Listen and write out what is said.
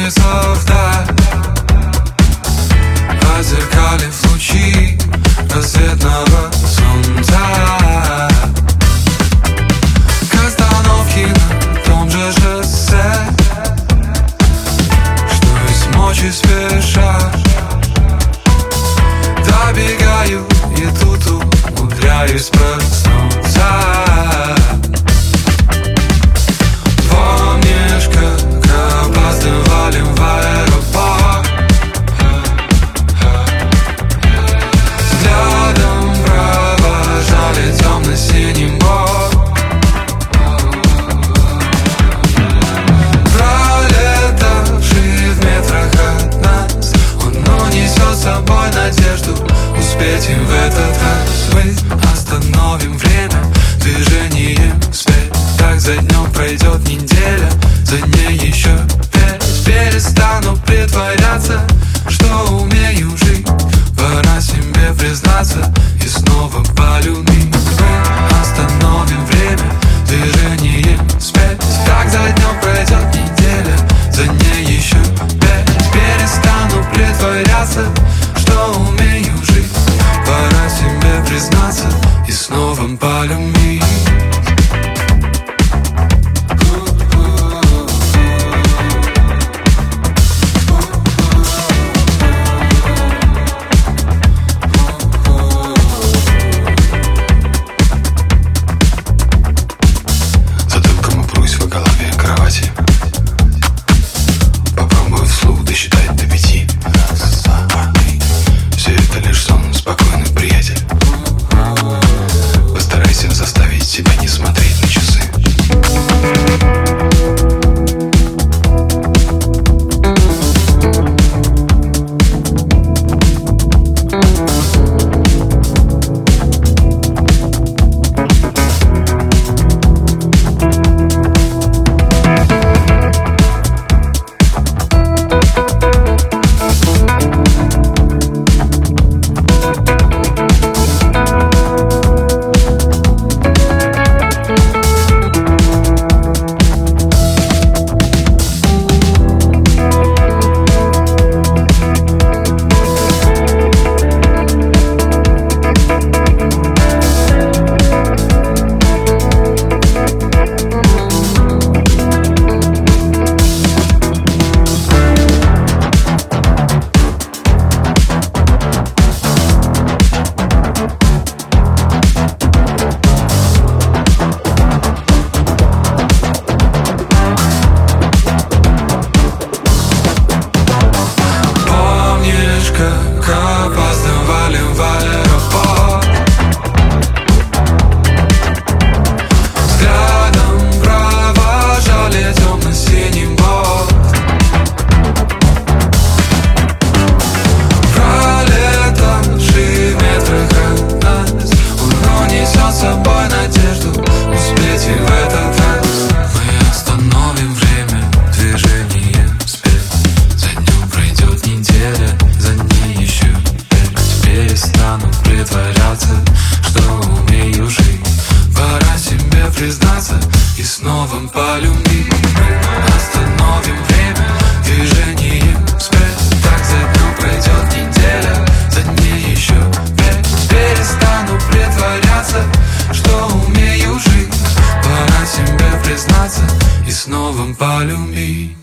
вынесла вдаль, отзеркалив лучи рассветного солнца. К остановке на том же шоссе, что из мочи спеша добегаю, и тут умудряюсь проснуться. Помнишь, как опаздывали в аэропорт? Взглядом провожали темно-синий бок. Пролетавший в метрах от нас, он унесет с собой надежду успеть и в этот раз. Мы остановим время движением вспять. Так за днем пройдет неделя, за ней еще 5. Перестану притворяться, что умею жить. Пора себе признаться и снова полюбить. Мы остановим время движением вспять. Так за днем пройдет неделя, за ней еще 5. Перестану притворяться, что умею жить. Пора себе признаться и снова полюбить. Признаться и снова полюбить. Остановим время движением вспять. Так за днем пройдет неделя, за ней еще 5. Перестану притворяться, что умею жить. Пора себе признаться и снова полюбить.